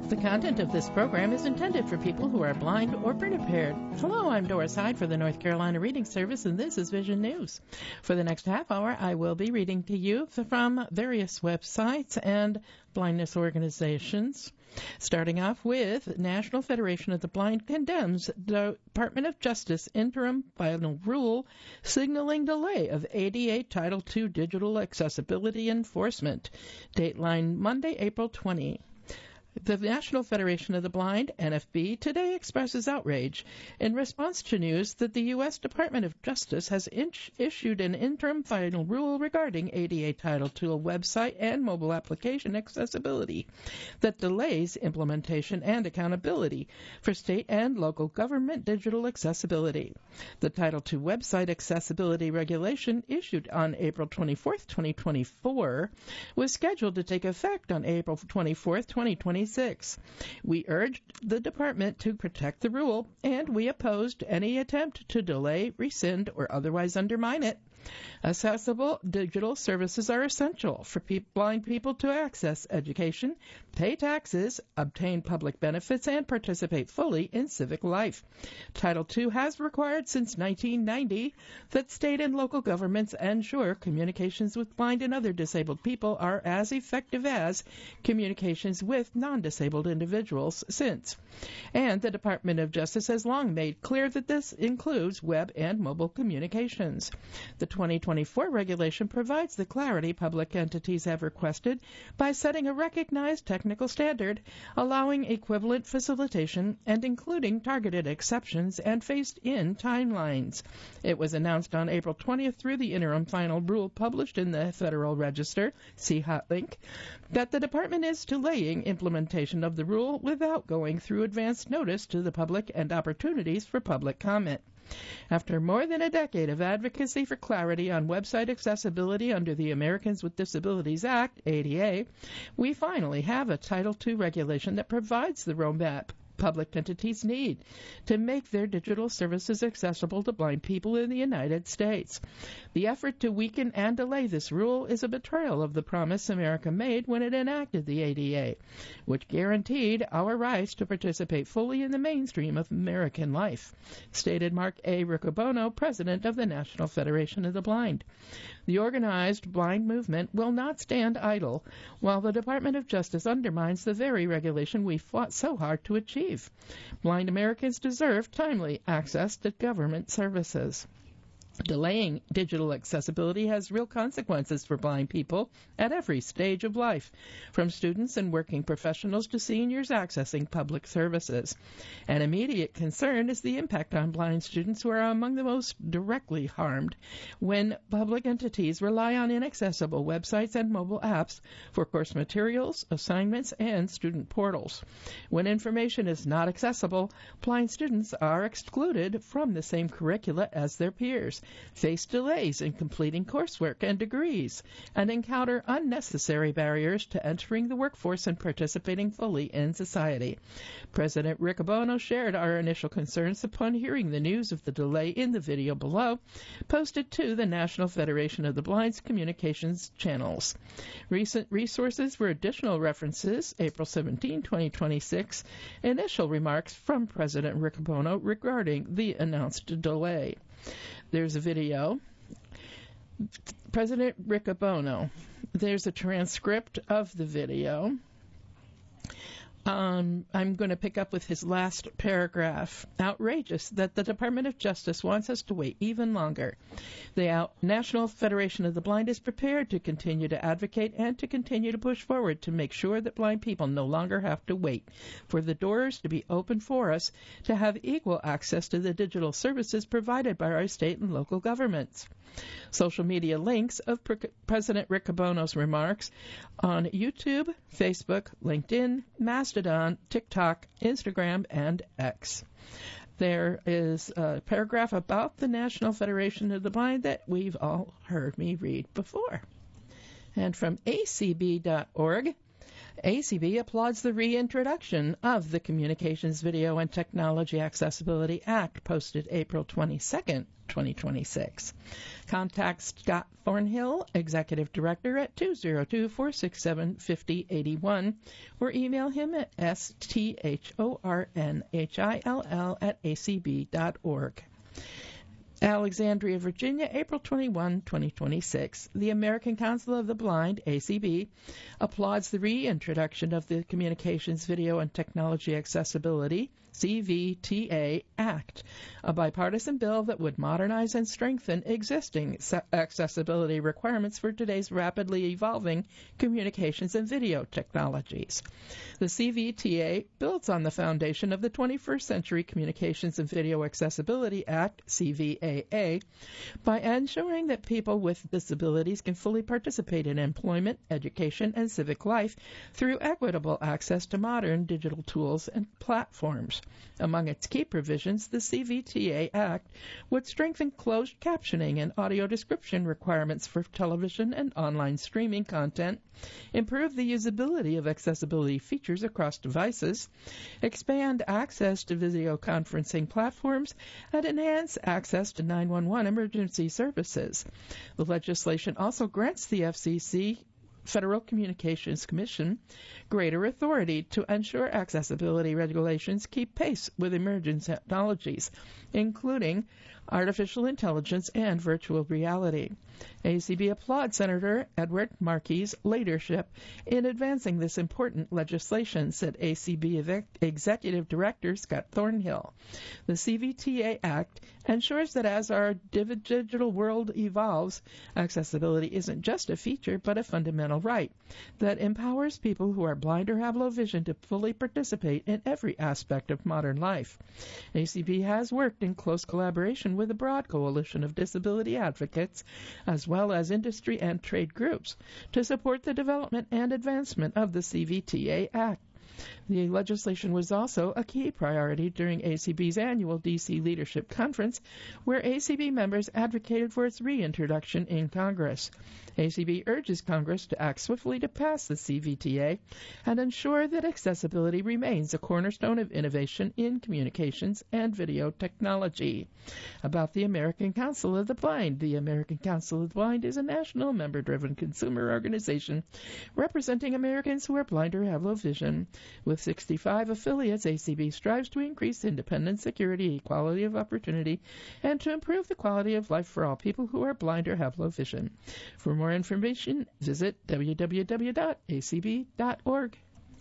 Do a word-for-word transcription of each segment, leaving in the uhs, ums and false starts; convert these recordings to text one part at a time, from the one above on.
The content of this program is intended for people who are blind or print impaired. Hello, I'm Doris Hyde for the North Carolina Reading Service, and this is Vision News. For the next half hour, I will be reading to you from various websites and blindness organizations. Starting off with National Federation of the Blind condemns Department of Justice interim final rule signaling delay of A D A Title two digital accessibility enforcement. Dateline Monday, April twentieth. The National Federation of the Blind, N F B, today expresses outrage in response to news that the U S Department of Justice has in- issued an interim final rule regarding A D A Title two website and mobile application accessibility that delays implementation and accountability for state and local government digital accessibility. The Title two website accessibility regulation issued on April twenty-fourth, twenty twenty-four was scheduled to take effect on April twenty-fourth, twenty twenty-six. We urged the department to protect the rule, and we opposed any attempt to delay, rescind, or otherwise undermine it. Accessible digital services are essential for pe- blind people to access education, pay taxes, obtain public benefits, and participate fully in civic life. Title two has required since nineteen ninety that state and local governments ensure communications with blind and other disabled people are as effective as communications with non-disabled individuals since. And the Department of Justice has long made clear that this includes web and mobile communications. The twenty twenty-four regulation provides the clarity public entities have requested by setting a recognized technical standard, allowing equivalent facilitation and including targeted exceptions and phased-in timelines. It was announced on April twentieth through the interim final rule published in the Federal Register, see Hotlink, that the department is delaying implementation of the rule without going through advance notice to the public and opportunities for public comment. After more than a decade of advocacy for clarity on website accessibility under the Americans with Disabilities Act, A D A, we finally have a Title two regulation that provides the roadmap public entities need to make their digital services accessible to blind people in the United States. The effort to weaken and delay this rule is a betrayal of the promise America made when it enacted the A D A, which guaranteed our rights to participate fully in the mainstream of American life, stated Mark A. Riccobono, president of the National Federation of the Blind. The organized blind movement will not stand idle while the Department of Justice undermines the very regulation we fought so hard to achieve. Blind Americans deserve timely access to government services. Delaying digital accessibility has real consequences for blind people at every stage of life, from students and working professionals to seniors accessing public services. An immediate concern is the impact on blind students who are among the most directly harmed when public entities rely on inaccessible websites and mobile apps for course materials, assignments, and student portals. When information is not accessible, blind students are excluded from the same curricula as their peers, face delays in completing coursework and degrees, and encounter unnecessary barriers to entering the workforce and participating fully in society. President Riccobono shared our initial concerns upon hearing the news of the delay in the video below, posted to the National Federation of the Blind's communications channels. Recent resources for additional references, April seventeenth, twenty twenty-six, initial remarks from President Riccobono regarding the announced delay. There's a video. President Riccobono. There's a transcript of the video. Um, I'm going to pick up with his last paragraph. Outrageous that the Department of Justice wants us to wait even longer. The Out- National Federation of the Blind is prepared to continue to advocate and to continue to push forward to make sure that blind people no longer have to wait for the doors to be open for us to have equal access to the digital services provided by our state and local governments. Social media links of Pre- President Riccobono's remarks on YouTube, Facebook, LinkedIn, Mastodon, TikTok, Instagram, and X. There is a paragraph about the National Federation of the Blind that we've all heard me read before. And from A C B dot org, A C B applauds the reintroduction of the Communications Video and Technology Accessibility Act, posted April twenty-second, twenty twenty-six. Contact Scott Thornhill, Executive Director, at two oh two, four six seven, five oh eight one, or email him at s t h o r n h i l l at a c b dot org. Alexandria, Virginia, April twenty-first, twenty twenty-six. The American Council of the Blind, A C B, applauds the reintroduction of the Communications, Video, and Technology Accessibility, C V T A, Act, a bipartisan bill that would modernize and strengthen existing accessibility requirements for today's rapidly evolving communications and video technologies. The C V T A builds on the foundation of the twenty-first Century Communications and Video Accessibility Act, C V A A, by ensuring that people with disabilities can fully participate in employment, education, and civic life through equitable access to modern digital tools and platforms. Among its key provisions, the C V T A Act would strengthen closed captioning and audio description requirements for television and online streaming content, improve the usability of accessibility features across devices, expand access to video conferencing platforms, and enhance access to nine one one emergency services. The legislation also grants the F C C, Federal Communications Commission, greater authority to ensure accessibility regulations keep pace with emerging technologies, including artificial intelligence and virtual reality. A C B applauds Senator Edward Markey's leadership in advancing this important legislation, said A C B Executive Director Scott Thornhill. The C V T A Act ensures that as our digital world evolves, accessibility isn't just a feature but a fundamental right that empowers people who are blind or have low vision to fully participate in every aspect of modern life. A C B has worked in close collaboration with a broad coalition of disability advocates, as well as industry and trade groups, to support the development and advancement of the C V T A Act. The legislation was also a key priority during A C B's annual D C Leadership Conference, where A C B members advocated for its reintroduction in Congress. A C B urges Congress to act swiftly to pass the C V T A and ensure that accessibility remains a cornerstone of innovation in communications and video technology. About the American Council of the Blind. The American Council of the Blind is a national member-driven consumer organization representing Americans who are blind or have low vision. With sixty-five affiliates, A C B strives to increase independence, security, equality of opportunity, and to improve the quality of life for all people who are blind or have low vision. For more information, visit w w w dot a c b dot org.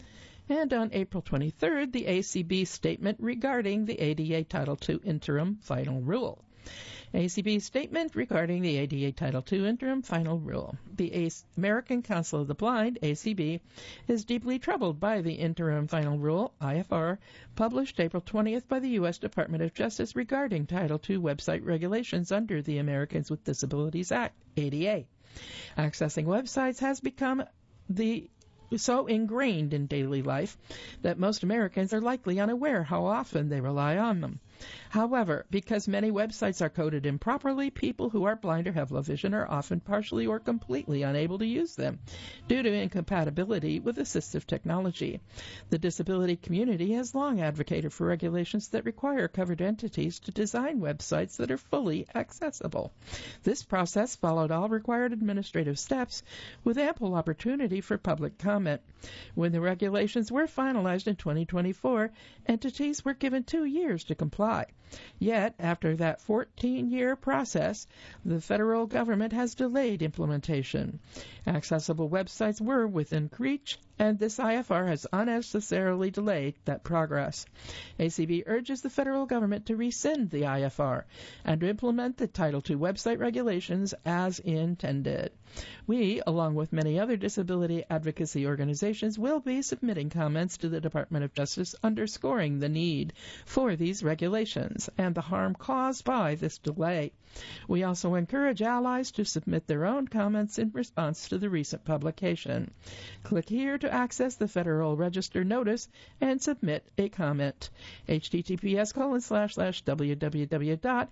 And on April twenty-third, the A C B statement regarding the A D A Title two Interim Final Rule. A C B statement regarding the A D A Title two Interim Final Rule. The American Council of the Blind, A C B, is deeply troubled by the Interim Final Rule, I F R, published April twentieth by the U S Department of Justice regarding Title two website regulations under the Americans with Disabilities Act, A D A. Accessing websites has become the so ingrained in daily life that most Americans are likely unaware how often they rely on them. However, because many websites are coded improperly, people who are blind or have low vision are often partially or completely unable to use them due to incompatibility with assistive technology. The disability community has long advocated for regulations that require covered entities to design websites that are fully accessible. This process followed all required administrative steps with ample opportunity for public comment. When the regulations were finalized in twenty twenty-four, entities were given two years to comply. Yet, after that fourteen-year process, the federal government has delayed implementation. Accessible websites were within reach, and this I F R has unnecessarily delayed that progress. A C B urges the federal government to rescind the I F R and to implement the Title two website regulations as intended. We, along with many other disability advocacy organizations, will be submitting comments to the Department of Justice underscoring the need for these regulations and the harm caused by this delay. We also encourage allies to submit their own comments in response to the recent publication. Click here to access the Federal Register notice and submit a comment. https colon slash slash www dot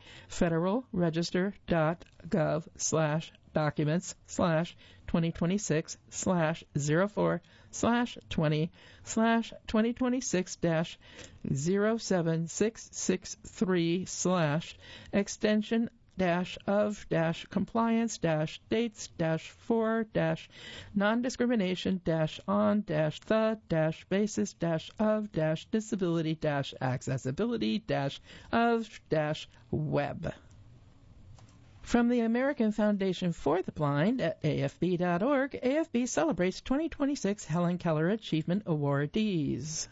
federalregister.gov slash documents slash 2026 slash 04 slash 20 slash 2026 dash 07663 slash extension dash of dash compliance dash dates dash for dash non-discrimination dash on dash the dash basis dash of dash disability dash accessibility dash of dash web. From the American Foundation for the Blind at A F B dot org, A F B celebrates twenty twenty-six Helen Keller Achievement Awardees.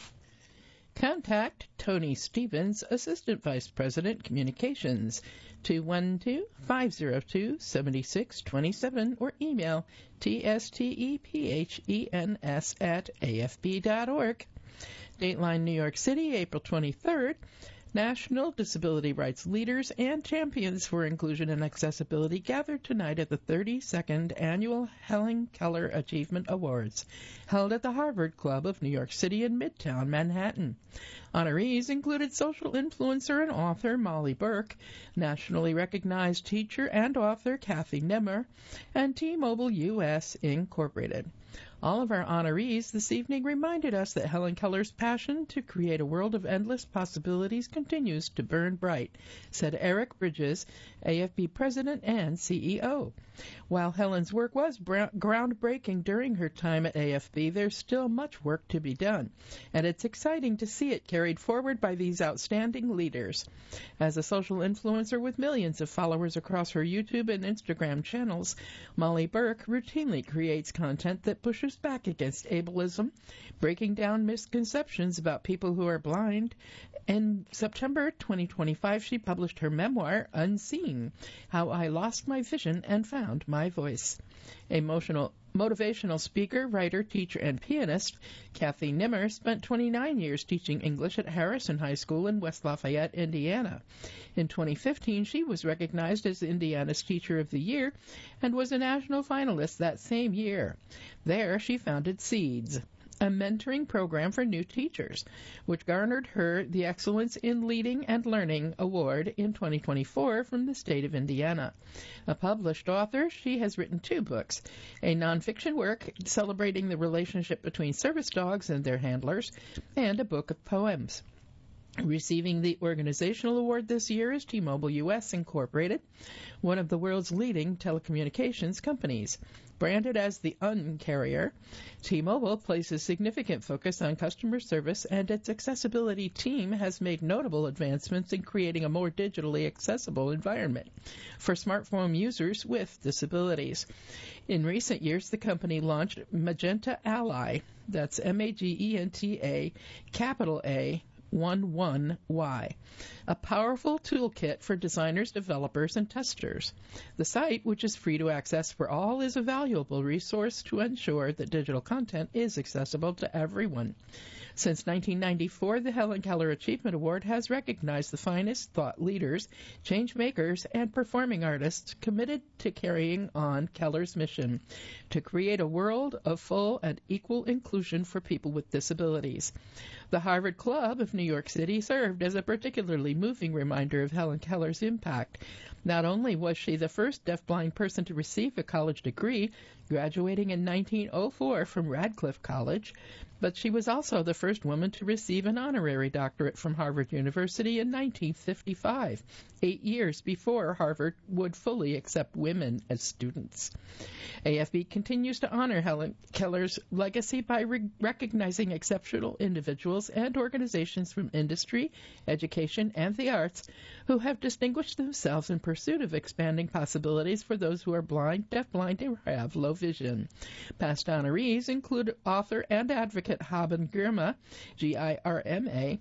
Contact Tony Stevens, Assistant Vice President, Communications, two one two, five zero two, seven six two seven, or email t s t e p h e n s at a f b dot org. Dateline New York City, April twenty-third. National disability rights leaders and champions for inclusion and accessibility gathered tonight at the thirty-second Annual Helen Keller Achievement Awards, held at the Harvard Club of New York City in Midtown Manhattan. Honorees included social influencer and author Molly Burke, nationally recognized teacher and author Kathy Nimmer, and T-Mobile U S Incorporated. All of our honorees this evening reminded us that Helen Keller's passion to create a world of endless possibilities continues to burn bright, said Eric Bridges, A F B President and C E O. While Helen's work was bra- groundbreaking during her time at A F B, there's still much work to be done, and it's exciting to see it carried forward by these outstanding leaders. As a social influencer with millions of followers across her YouTube and Instagram channels, Molly Burke routinely creates content that pushes back against ableism, breaking down misconceptions about people who are blind. In September twenty twenty-five, she published her memoir, Unseen, How I Lost My Vision and Found My Voice. Emotional Motivational speaker, writer, teacher, and pianist, Kathy Nimmer spent twenty-nine years teaching English at Harrison High School in West Lafayette, Indiana. In twenty fifteen, she was recognized as Indiana's Teacher of the Year and was a national finalist that same year. There, she founded SEEDS, a mentoring program for new teachers, which garnered her the Excellence in Leading and Learning Award in twenty twenty-four from the state of Indiana. A published author, she has written two books, a nonfiction work celebrating the relationship between service dogs and their handlers, and a book of poems. Receiving the organizational award this year is T-Mobile U S Incorporated, one of the world's leading telecommunications companies. Branded as the Un-carrier, T-Mobile places significant focus on customer service, and its accessibility team has made notable advancements in creating a more digitally accessible environment for smartphone users with disabilities. In recent years, the company launched Magenta Ally, that's M A G E N T A, capital A, one one Y, a powerful toolkit for designers, developers, and testers. The site, which is free to access for all, is a valuable resource to ensure that digital content is accessible to everyone. Since nineteen ninety-four, the Helen Keller Achievement Award has recognized the finest thought leaders, change makers, and performing artists committed to carrying on Keller's mission to create a world of full and equal inclusion for people with disabilities. The Harvard Club of New York City served as a particularly moving reminder of Helen Keller's impact. Not only was she the first deafblind person to receive a college degree, graduating in nineteen oh four from Radcliffe College, but she was also the first woman to receive an honorary doctorate from Harvard University in nineteen fifty-five, eight years before Harvard would fully accept women as students. A F B continues to honor Helen Keller's legacy by re- recognizing exceptional individuals and organizations from industry, education, and the arts who have distinguished themselves in pursuit of expanding possibilities for those who are blind, deafblind, or have low vision. Past honorees include author and advocate Haben Girma, G I R M A,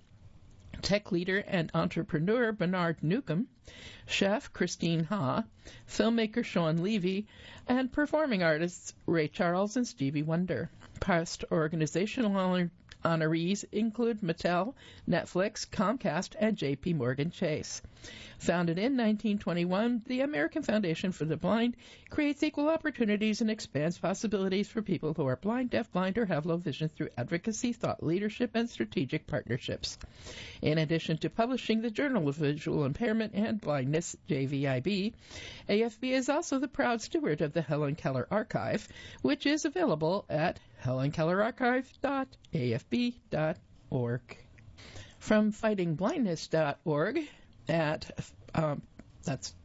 tech leader and entrepreneur Bernard Newcomb, chef Christine Ha, filmmaker Sean Levy, and performing artists Ray Charles and Stevie Wonder. Past organizational honor- honorees include Mattel, Netflix, Comcast, and J P Morgan Chase. Founded in nineteen twenty-one, the American Foundation for the Blind creates equal opportunities and expands possibilities for people who are blind, deafblind, or have low vision through advocacy, thought leadership, and strategic partnerships. In addition to publishing the Journal of Visual Impairment and Blindness, J V I B, A F B is also the proud steward of the Helen Keller Archive, which is available at helen keller archive dot a f b dot org. From fighting blindness dot org, at um, that's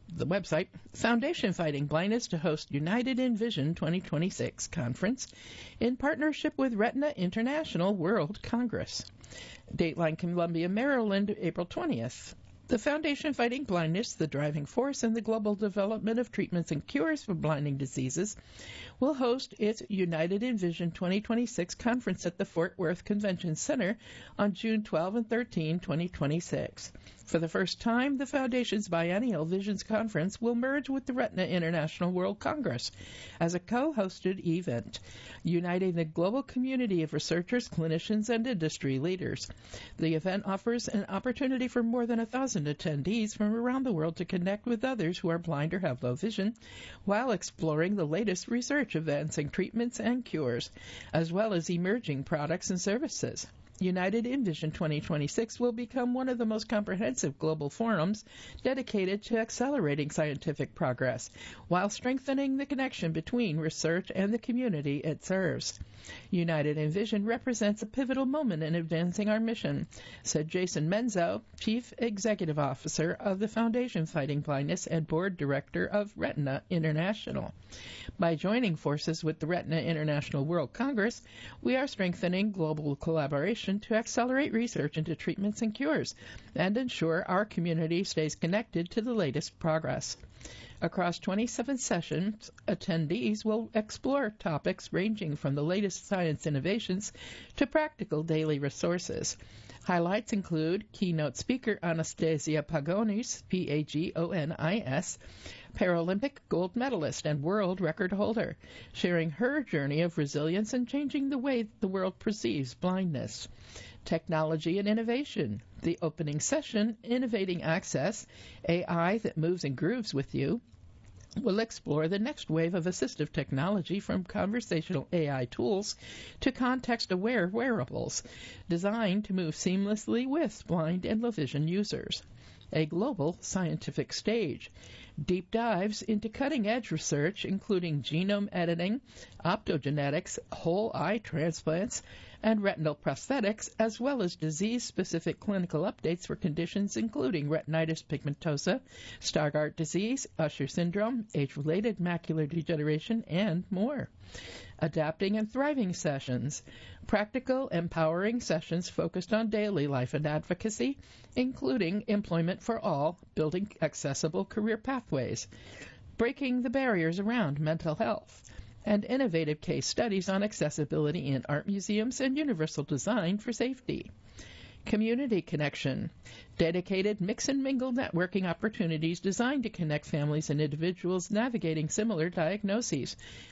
the website, Foundation Fighting Blindness to host United in Vision twenty twenty-six conference in partnership with Retina International World Congress. Dateline Columbia, Maryland, April twentieth. The Foundation Fighting Blindness, the driving force in the global development of treatments and cures for blinding diseases, will host its United in Vision twenty twenty-six conference at the Fort Worth Convention Center on June twelfth and thirteenth, twenty twenty-six. For the first time, the Foundation's biennial Visions Conference will merge with the Retina International World Congress as a co-hosted event, uniting the global community of researchers, clinicians, and industry leaders. The event offers an opportunity for more than a thousand attendees from around the world to connect with others who are blind or have low vision while exploring the latest research advancing treatments and cures, as well as emerging products and services. United in Vision twenty twenty-six will become one of the most comprehensive global forums dedicated to accelerating scientific progress while strengthening the connection between research and the community it serves. United in Vision represents a pivotal moment in advancing our mission, said Jason Menzo, Chief Executive Officer of the Foundation Fighting Blindness and Board Director of Retina International. By joining forces with the Retina International World Congress, we are strengthening global collaboration to accelerate research into treatments and cures and ensure our community stays connected to the latest progress. Across twenty-seven sessions, attendees will explore topics ranging from the latest science innovations to practical daily resources. Highlights include keynote speaker Anastasia Pagonis, P A G O N I S, Paralympic gold medalist and world record holder, sharing her journey of resilience and changing the way the world perceives blindness. Technology and innovation. The opening session, Innovating Access, A I that moves and grooves with you, will explore the next wave of assistive technology from conversational A I tools to context-aware wearables designed to move seamlessly with blind and low vision users. A global scientific stage. Deep dives into cutting-edge research, including genome editing, optogenetics, whole eye transplants, and retinal prosthetics, as well as disease-specific clinical updates for conditions including retinitis pigmentosa, Stargardt disease, Usher syndrome, age-related macular degeneration, and more. Adapting and thriving sessions. Practical, empowering sessions focused on daily life and advocacy, including employment for all, building accessible career pathways, breaking the barriers around mental health, and innovative case studies on accessibility in art museums and universal design for safety. Community connection. Dedicated mix and mingle networking opportunities designed to connect families and individuals navigating similar diagnoses.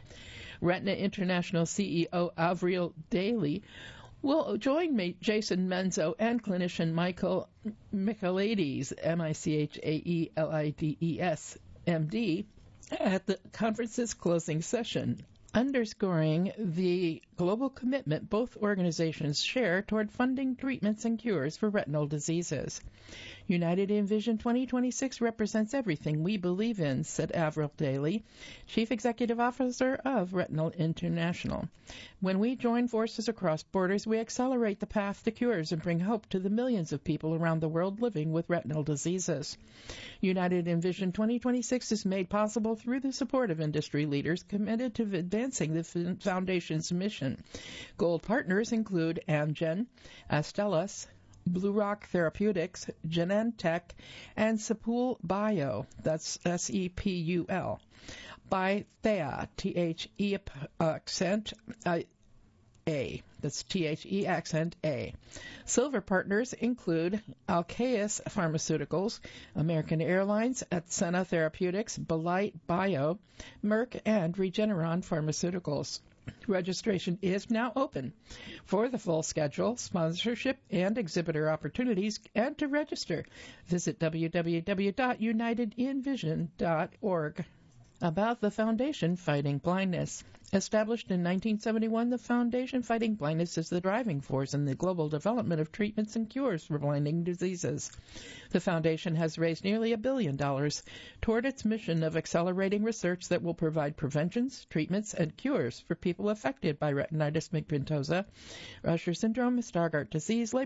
Retina International C E O Avril Daly will join Jason Menzo and clinician Michael Michaelides, M I C H A E L I D E S, M D, at the conference's closing session, underscoring the global commitment both organizations share toward funding treatments and cures for retinal diseases. United in Vision twenty twenty-six represents everything we believe in, said Avril Daly, Chief Executive Officer of Retinal International. When we join forces across borders, we accelerate the path to cures and bring hope to the millions of people around the world living with retinal diseases. United in Vision twenty twenty-six is made possible through the support of industry leaders committed to advancing the Foundation's mission. Gold partners include Amgen, Astellas, Blue Rock Therapeutics, Genentech, and Sepul Bio, that's S E P U L. By Thea, T H E accent A, that's T H E accent A. Silver partners include Alkeus Pharmaceuticals, American Airlines, Atsena Therapeutics, Belite Bio, Merck, and Regeneron Pharmaceuticals. Registration is now open. For the full schedule, sponsorship, and exhibitor opportunities, and to register, visit w w w dot united in vision dot org. About the Foundation Fighting Blindness. Established in nineteen seventy-one, the Foundation Fighting Blindness is the driving force in the global development of treatments and cures for blinding diseases. The Foundation has raised nearly a billion dollars toward its mission of accelerating research that will provide preventions, treatments, and cures for people affected by retinitis pigmentosa, Usher syndrome, Stargardt disease, Leber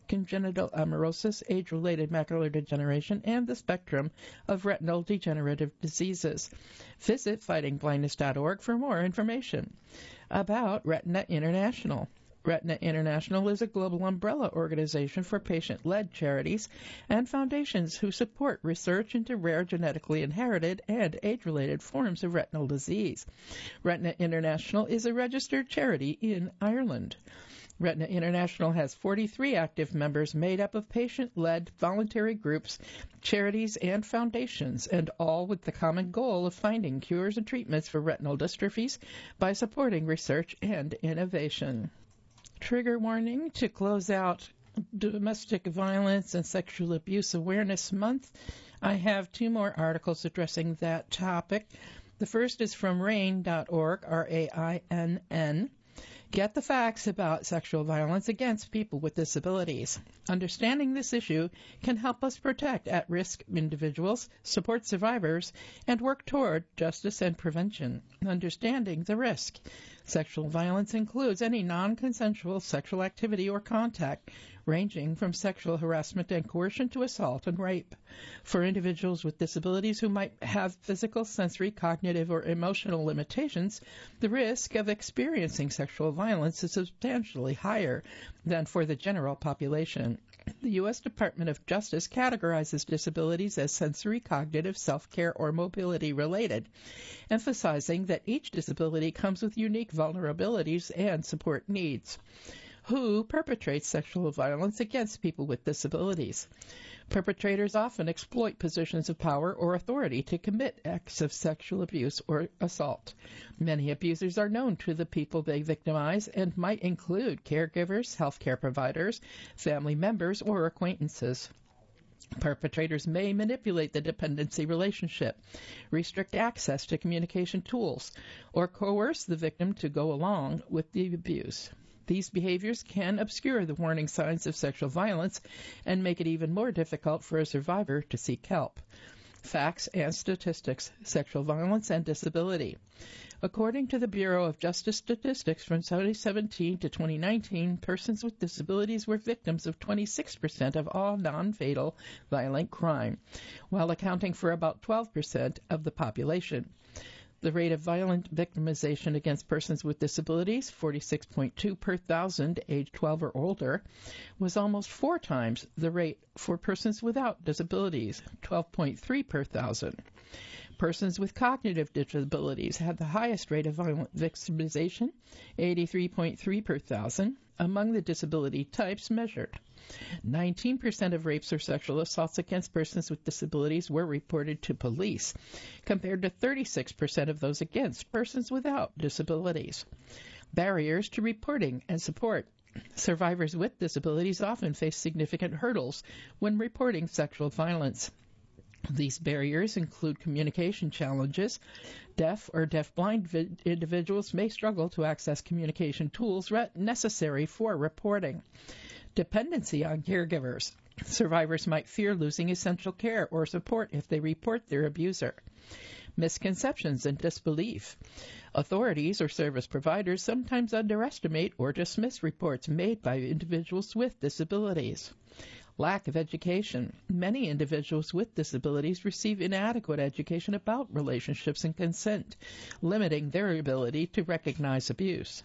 congenital amaurosis, age-related macular degeneration, and the spectrum of retinal degenerative diseases. Visit fighting blindness dot org for more information. About Retina International. Retina International is a global umbrella organization for patient-led charities and foundations who support research into rare genetically inherited and age-related forms of retinal disease. Retina International is a registered charity in Ireland. Retina International has forty-three active members made up of patient-led voluntary groups, charities, and foundations, and all with the common goal of finding cures and treatments for retinal dystrophies by supporting research and innovation. Trigger warning to close out Domestic Violence and Sexual Abuse Awareness Month. I have two more articles addressing that topic. The first is from rain dot org, R A I N N. Get the facts about sexual violence against people with disabilities. Understanding this issue can help us protect at-risk individuals, support survivors, and work toward justice and prevention. Understanding the risk. Sexual violence includes any non-consensual sexual activity or contact, ranging from sexual harassment and coercion to assault and rape. For individuals with disabilities who might have physical, sensory, cognitive, or emotional limitations, the risk of experiencing sexual violence is substantially higher than for the general population. The U S Department of Justice categorizes disabilities as sensory, cognitive, self-care, or mobility-related, emphasizing that each disability comes with unique vulnerabilities and support needs. Who perpetrates sexual violence against people with disabilities? Perpetrators often exploit positions of power or authority to commit acts of sexual abuse or assault. Many abusers are known to the people they victimize and might include caregivers, healthcare providers, family members, or acquaintances. Perpetrators may manipulate the dependency relationship, restrict access to communication tools, or coerce the victim to go along with the abuse. These behaviors can obscure the warning signs of sexual violence and make it even more difficult for a survivor to seek help. Facts and statistics, sexual violence and disability. According to the Bureau of Justice Statistics, from twenty seventeen to twenty nineteen, persons with disabilities were victims of twenty-six percent of all non-fatal violent crime, while accounting for about twelve percent of the population. The rate of violent victimization against persons with disabilities, forty-six point two per thousand age twelve or older, was almost four times the rate for persons without disabilities, twelve point three per thousand. Persons with cognitive disabilities had the highest rate of violent victimization, eighty-three point three per thousand, among the disability types measured. nineteen percent of rapes or sexual assaults against persons with disabilities were reported to police, compared to thirty-six percent of those against persons without disabilities. Barriers to reporting and support. Survivors with disabilities often face significant hurdles when reporting sexual violence. These barriers include communication challenges. Deaf or deaf-blind vi- individuals may struggle to access communication tools re- necessary for reporting. Dependency on caregivers. Survivors might fear losing essential care or support if they report their abuser. Misconceptions and disbelief. Authorities or service providers sometimes underestimate or dismiss reports made by individuals with disabilities. Lack of education. Many individuals with disabilities receive inadequate education about relationships and consent, limiting their ability to recognize abuse.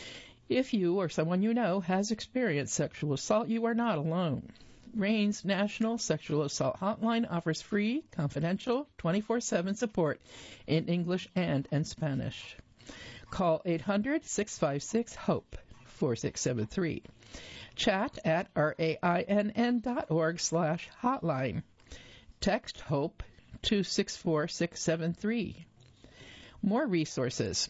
If you or someone you know has experienced sexual assault, you are not alone. RAIN's National Sexual Assault Hotline offers free, confidential, twenty-four seven support in English and in Spanish. Call eight hundred, six five six, HOPE, four six seven three. Chat at rainn dot org slash hotline. Text HOPE to six four six seven three. More resources.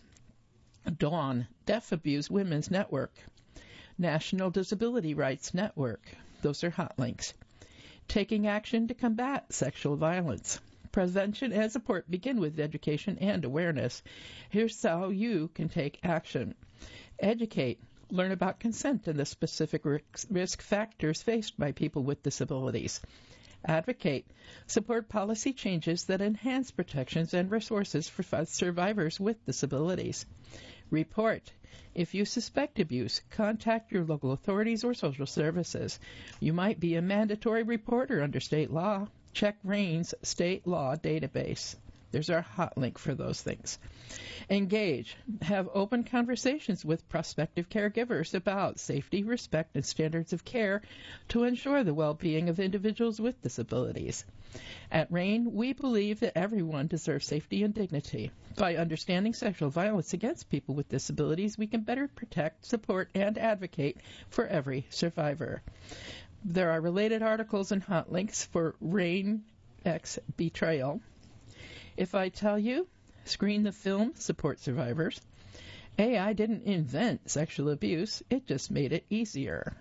DAWN, Deaf Abuse Women's Network. National Disability Rights Network. Those are hot links. Taking action to combat sexual violence. Prevention and support begin with education and awareness. Here's how you can take action. Educate. Learn about consent and the specific risk factors faced by people with disabilities. Advocate. Support policy changes that enhance protections and resources for survivors with disabilities. Report. If you suspect abuse, contact your local authorities or social services. You might be a mandatory reporter under state law. Check RAIN's state law database. There's our hot link for those things. Engage. Have open conversations with prospective caregivers about safety, respect, and standards of care to ensure the well-being of individuals with disabilities. At RAIN, we believe that everyone deserves safety and dignity. By understanding sexual violence against people with disabilities, we can better protect, support, and advocate for every survivor. There are related articles and hot links for RAIN X Betrayal. If I tell you, screen the film, support survivors. A I didn't invent sexual abuse, it just made it easier.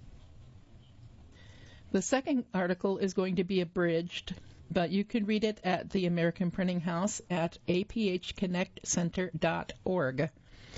The second article is going to be abridged, but you can read it at the American Printing House at a p h connect center dot org.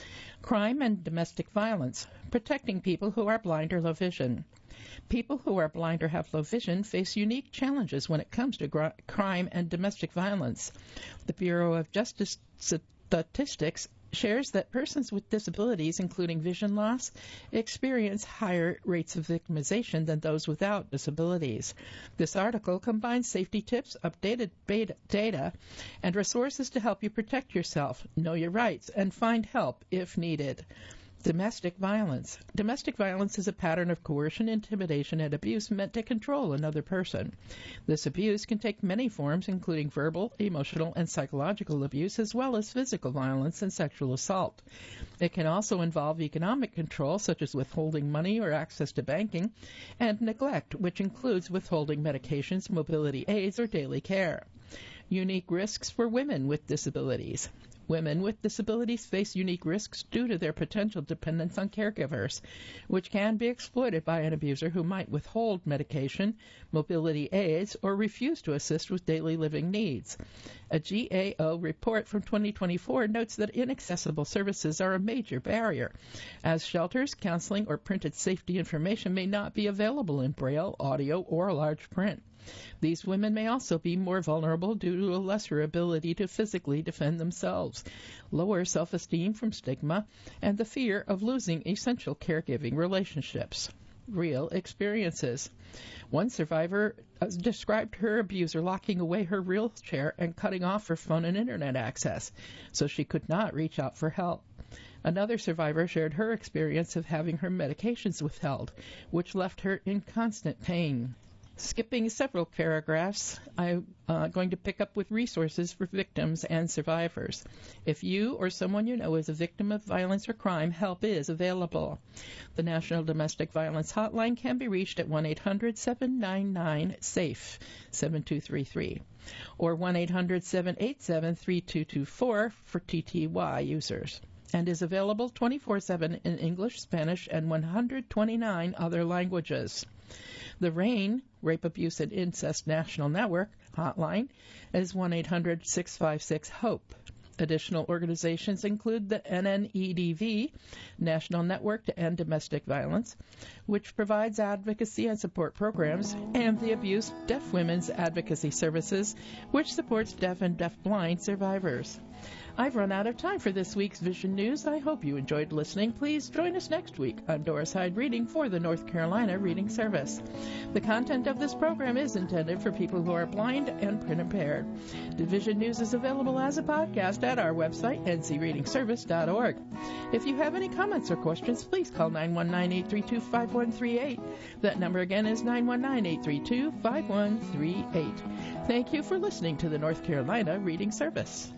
Crime and domestic violence, protecting people who are blind or low vision. People who are blind or have low vision face unique challenges when it comes to gr- crime and domestic violence. The Bureau of Justice Statistics shares that persons with disabilities, including vision loss, experience higher rates of victimization than those without disabilities. This article combines safety tips, updated beta data, and resources to help you protect yourself, know your rights, and find help if needed. Domestic violence. Domestic violence is a pattern of coercion, intimidation, and abuse meant to control another person. This abuse can take many forms, including verbal, emotional, and psychological abuse, as well as physical violence and sexual assault. It can also involve economic control, such as withholding money or access to banking, and neglect, which includes withholding medications, mobility aids, or daily care. Unique risks for women with disabilities. Women with disabilities face unique risks due to their potential dependence on caregivers, which can be exploited by an abuser who might withhold medication, mobility aids, or refuse to assist with daily living needs. A G A O report from twenty twenty-four notes that inaccessible services are a major barrier, as shelters, counseling, or printed safety information may not be available in Braille, audio, or large print. These women may also be more vulnerable due to a lesser ability to physically defend themselves, lower self-esteem from stigma, and the fear of losing essential caregiving relationships. Real experiences. One survivor described her abuser locking away her wheelchair and cutting off her phone and internet access, so she could not reach out for help. Another survivor shared her experience of having her medications withheld, which left her in constant pain. Skipping several paragraphs, I'm uh, going to pick up with resources for victims and survivors. If you or someone you know is a victim of violence or crime, help is available. The National Domestic Violence Hotline can be reached at one eight hundred seven nine nine SAFE seven two three three or one eight hundred seven eight seven three two two four for T T Y users, and is available twenty-four seven in English, Spanish, and one hundred twenty-nine other languages. The RAIN, Rape, Abuse, and Incest National Network hotline is one eight hundred six five six HOPE. Additional organizations include the N N E D V, National Network to End Domestic Violence, which provides advocacy and support programs, and the Abuse Deaf Women's Advocacy Services, which supports deaf and deaf-blind survivors. I've run out of time for this week's Vision News. I hope you enjoyed listening. Please join us next week on Doris Hyde Reading for the North Carolina Reading Service. The content of this program is intended for people who are blind and print impaired. The Vision News is available as a podcast at our website, n c reading service dot org. If you have any comments or questions, please call nine one nine, eight three two, five one three eight. That number again is nine one nine, eight three two, five one three eight. Thank you for listening to the North Carolina Reading Service.